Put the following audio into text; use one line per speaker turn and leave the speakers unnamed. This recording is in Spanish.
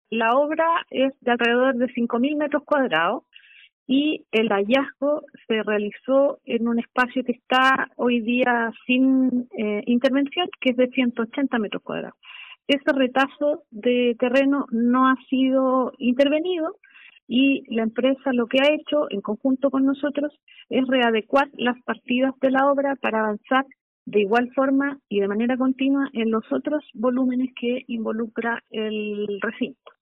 la obra es de alrededor de 5.000 metros cuadrados y el hallazgo se realizó en un espacio que está hoy día sin intervención, que es de 180 metros cuadrados. Ese retazo de terreno no ha sido intervenido y la empresa lo que ha hecho en conjunto con nosotros es readecuar las partidas de la obra para avanzar de igual forma y de manera continua en los otros volúmenes que involucra el recinto.